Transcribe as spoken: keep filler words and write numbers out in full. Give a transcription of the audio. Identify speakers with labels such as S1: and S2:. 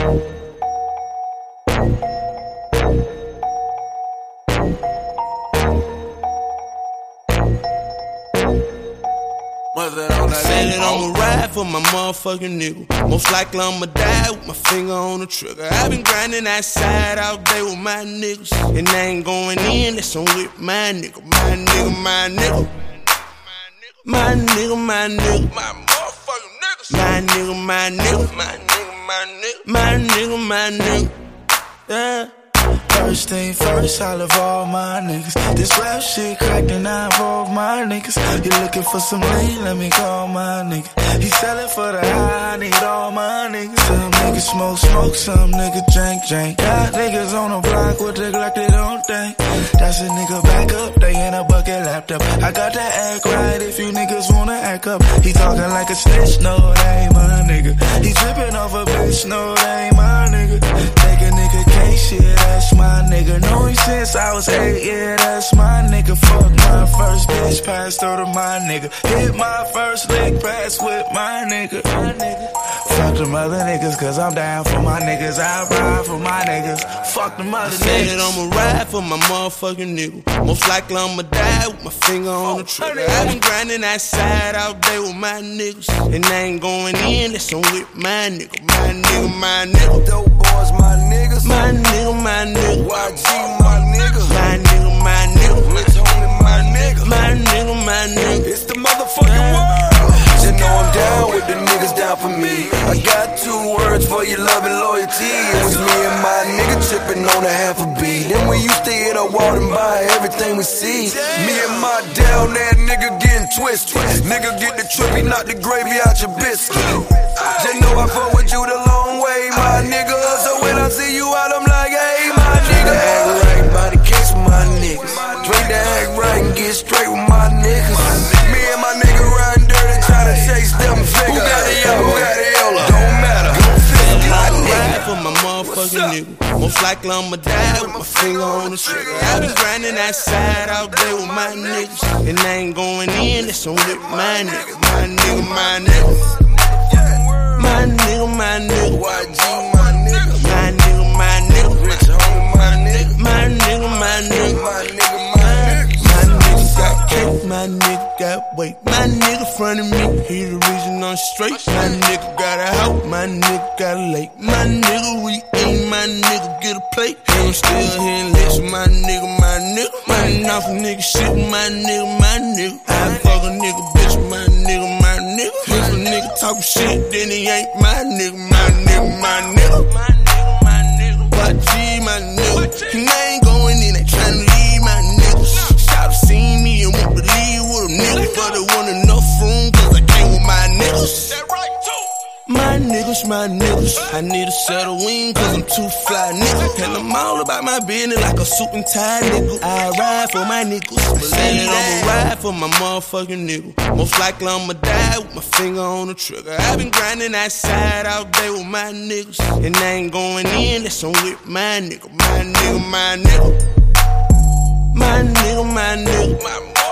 S1: Said that I'ma ride for my motherfucking nigga. Most likely I'ma die with my finger on the trigger. I been grinding outside all day with my niggas, and I ain't going in, that's on with my nigga. My nigga, my nigga. My nigga, my nigga. My motherfucking niggas. My nigga, my nigga. My nigga, my nigga. My nigga, my nigga. Yeah.
S2: First thing first, I love all my niggas. This rap shit cracked and I involve my niggas. You looking for some lean, let me call my nigga. He sellin' for the high, I need all my niggas. Some niggas smoke, smoke, some niggas drink, drink. Got niggas on the block with the Glock they don't think. That's a nigga back up, they in a bucket laptop. I got to act right if you niggas wanna act up. He talking like a snitch, no, that ain't my nigga. He drippin' off a bitch, no, that ain't my nigga. Take a nigga case, yeah, that's my nigga. Know him since I was eight, yeah, that's my nigga. Fuck my first bitch, passed her to my nigga. Hit my first lick, press with my nigga. My nigga. Fuck them other niggas, cause I'm down for my niggas. I ride for my niggas. Fuck them other niggas.
S1: Said I'ma ride for my motherfucking nigga. Most likely I'ma die with my finger on the trigger. I been grinding outside all day with my niggas, and I ain't going in, that's on with my nigga. My nigga, my nigga.
S3: Dope boys, my niggas.
S1: My nigga, my nigga.
S3: Y G, my nigga.
S1: My nigga, my nigga.
S3: Rich homie, my nigga.
S1: My nigga, my nigga.
S3: It's the motherfucking world. You know I'm down with the niggas down for me. I got two words for your love and loyalty. It was me and my nigga tripping on a half a beat. Then we used to hit a wall and buy everything we see. Me and my down there nigga getting twisted. Nigga get the trippy, knock the gravy out your biscuit. Just know I fuck with you the long way, my nigga. So when I see you out, I'm like, hey, my nigga. Act right by the case with my niggas. Drink the act right and get straight with my niggas. Me and my nigga riding dirty, trying to chase them figures. Who got the yellow? Who got the yellow? Don't matter.
S1: I'ma ride for my motherfucking nigga. Most likely I'ma die with my finger on the trigger. I been grinding outside all day with my niggas, and I ain't going in, that's on with my nigga. My nigga, my nigga. My nigga, my nigga.
S3: Y G, my nigga.
S1: My nigga, my nigga.
S3: Rich homie, my nigga.
S1: My nigga, my nigga.
S3: My nigga, my nigga.
S1: My nigga got cake, my nigga got weight. My nigga front of me, he the reason I'm straight. My nigga got a house, my nigga got a lake. My nigga, we eat, my nigga get a plate. And I'm still here lit, my nigga, my nigga. Man, off a nigga shit, my nigga, my nigga. I fuck a nigga, bitch, my nigga, my nigga. If a nigga talk shit, then he ain't my nigga, my nigga, my nigga. My nigga, my nigga. Y G, my nigga. And I ain't going in, they tryna leave my niggas. Shout to see me and won't believe with a nigga, but they want enough room, cause I came with my niggas. My niggas, my niggas. I need a set of wings, cause I'm too fly, nigga. And I'm all about my business like a suit and tie, nigga. I ride for my niggas. Believe that I'ma ride for my motherfucking nigga. Most likely I'ma die with my finger on the trigger. I been grinding outside all day with my niggas, and I ain't going in, that's on with my nigga. My nigga, my nigga. My nigga, my nigga.